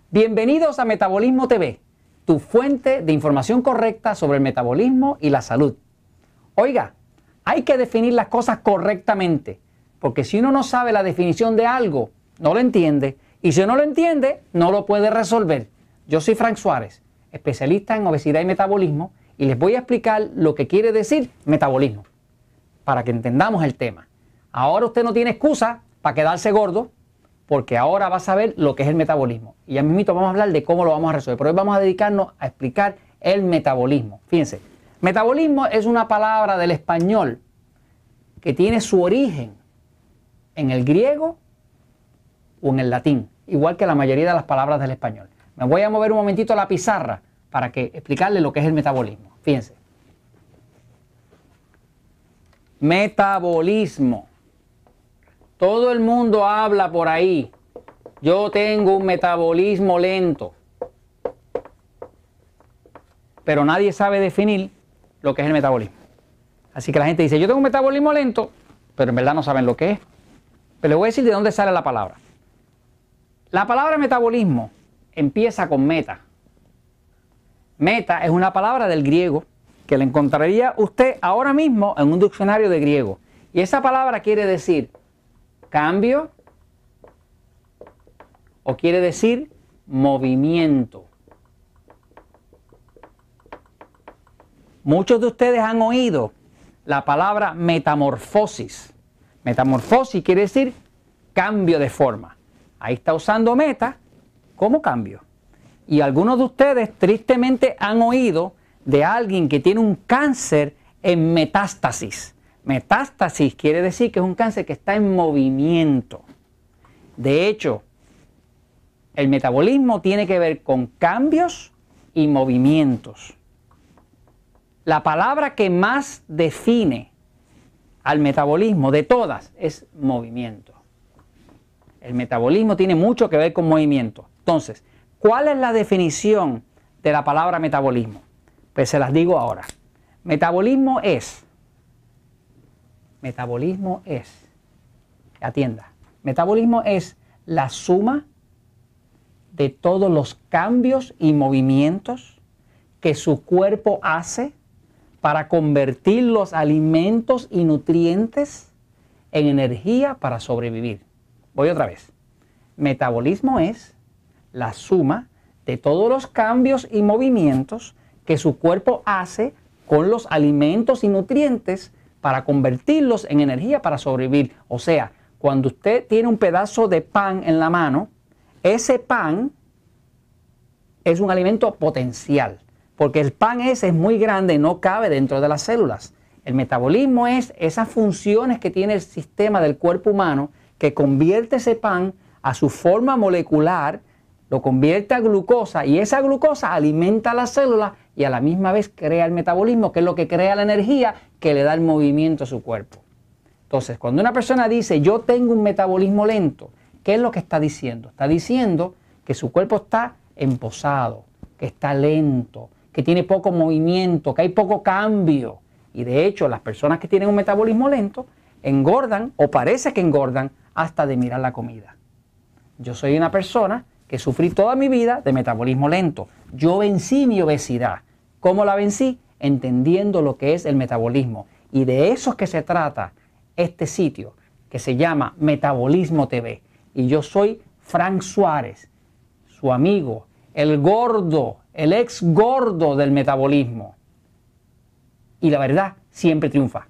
Bienvenidos a Metabolismo TV, tu fuente de información correcta sobre el metabolismo y la salud. Oiga, hay que definir las cosas correctamente, porque si uno no sabe la definición de algo, no lo entiende, y si no lo entiende, no lo puede resolver. Yo soy Frank Suárez, especialista en obesidad y metabolismo, y les voy a explicar lo que quiere decir metabolismo, para que entendamos el tema. Ahora usted no tiene excusa para quedarse gordo, porque ahora va a saber lo que es el metabolismo. Y ya mismito vamos a hablar de cómo lo vamos a resolver. Pero hoy vamos a dedicarnos a explicar el metabolismo. Fíjense, metabolismo es una palabra del español que tiene su origen en el griego o en el latín, igual que la mayoría de las palabras del español. Me voy a mover un momentito a la pizarra para que explicarle lo que es el metabolismo. Fíjense. Metabolismo. Todo el mundo habla por ahí. Yo tengo un metabolismo lento. Pero nadie sabe definir lo que es el metabolismo. Así que la gente dice, yo tengo un metabolismo lento, pero en verdad no saben lo que es. Pero les voy a decir de dónde sale la palabra. La palabra metabolismo empieza con meta. Meta es una palabra del griego que la encontraría usted ahora mismo en un diccionario de griego. Y esa palabra quiere decir cambio o quiere decir movimiento. Muchos de ustedes han oído la palabra metamorfosis. Metamorfosis quiere decir cambio de forma. Ahí está usando meta como cambio. Y algunos de ustedes tristemente han oído de alguien que tiene un cáncer en metástasis. Metástasis quiere decir que es un cáncer que está en movimiento. De hecho, el metabolismo tiene que ver con cambios y movimientos. La palabra que más define al metabolismo de todas es movimiento. El metabolismo tiene mucho que ver con movimiento. Entonces, ¿cuál es la definición de la palabra metabolismo? Pues se las digo ahora. Metabolismo es, atienda, metabolismo es la suma de todos los cambios y movimientos que su cuerpo hace para convertir los alimentos y nutrientes en energía para sobrevivir. Voy otra vez. Metabolismo es la suma de todos los cambios y movimientos que su cuerpo hace con los alimentos y nutrientes para convertirlos en energía para sobrevivir. O sea, cuando usted tiene un pedazo de pan en la mano, ese pan es un alimento potencial, porque el pan ese es muy grande y no cabe dentro de las células. El metabolismo es esas funciones que tiene el sistema del cuerpo humano que convierte ese pan a su forma molecular, lo convierte a glucosa y esa glucosa alimenta a las células y a la misma vez crea el metabolismo, que es lo que crea la energía que le da el movimiento a su cuerpo. Entonces, cuando una persona dice yo tengo un metabolismo lento, ¿qué es lo que está diciendo? Está diciendo que su cuerpo está emposado, que está lento, que tiene poco movimiento, que hay poco cambio. Y de hecho, las personas que tienen un metabolismo lento engordan o parece que engordan hasta de mirar la comida. Yo soy una persona que sufrí toda mi vida de metabolismo lento. Yo vencí mi obesidad. ¿Cómo la vencí? Entendiendo lo que es el metabolismo. Y de eso es que se trata este sitio que se llama Metabolismo TV. Y yo soy Frank Suárez, su amigo, el gordo, el ex gordo del metabolismo. Y la verdad siempre triunfa.